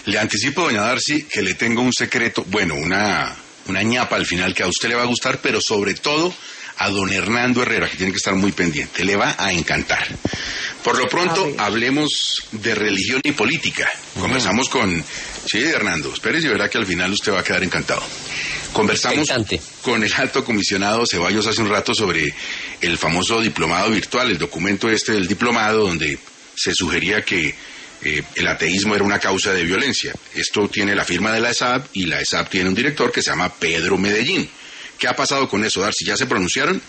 Le anticipo, doña Darcy, que le tengo un secreto, bueno, una ñapa al final que a usted le va a gustar, pero sobre todo a don Hernando Herrera, que tiene que estar muy pendiente. Le va a encantar. Por lo pronto, hablemos de religión y política. Conversamos con... Sí, Hernando, espérese y verá que al final usted va a quedar encantado. Conversamos con el alto comisionado Ceballos hace un rato sobre el famoso diplomado virtual, el documento del diplomado donde se sugería que el ateísmo era una causa de violencia. Esto tiene la firma de la ESAP y la ESAP tiene un director que se llama Pedro Medellín. ¿Qué ha pasado con eso, Darcy? ¿Ya se pronunciaron?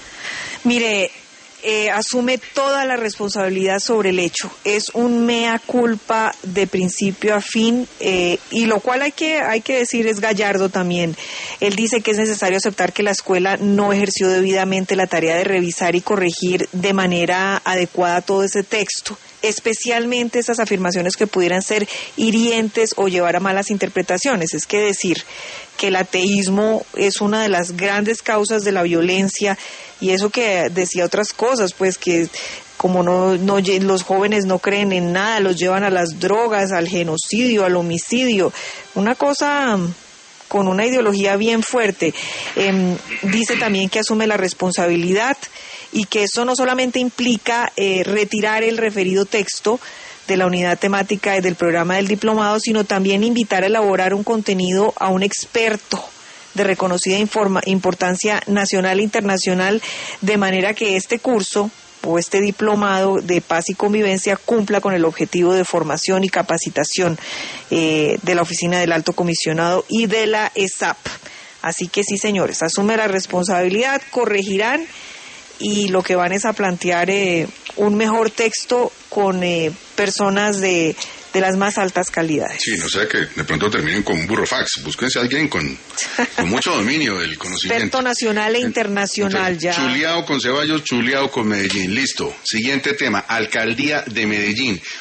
Mire, asume toda la responsabilidad sobre el hecho. Es un mea culpa de principio a fin, y lo cual hay que decir es gallardo también. Él dice que es necesario aceptar que la escuela no ejerció debidamente la tarea de revisar y corregir de manera adecuada todo ese texto, especialmente esas afirmaciones que pudieran ser hirientes o llevar a malas interpretaciones. Es que decir que el ateísmo es una de las grandes causas de la violencia, y eso que decía otras cosas, pues que como los jóvenes no creen en nada, los llevan a las drogas, al genocidio, al homicidio, una cosa con una ideología bien fuerte. Dice también que asume la responsabilidad y que eso no solamente implica retirar el referido texto de la unidad temática del programa del diplomado, sino también invitar a elaborar un contenido a un experto de reconocida importancia nacional e internacional, de manera que este curso o este diplomado de paz y convivencia cumpla con el objetivo de formación y capacitación de la Oficina del Alto Comisionado y de la ESAP. Así que sí, señores, asume la responsabilidad, corregirán, y lo que van es a plantear un mejor texto con personas de las más altas calidades. Sí, no sea que de pronto terminen con un burrofax. Búsquense a alguien con mucho dominio del conocimiento. Experto nacional e internacional. Entonces, ya. Chuleado con Ceballos, chuleado con Medellín. Listo. Siguiente tema, Alcaldía de Medellín.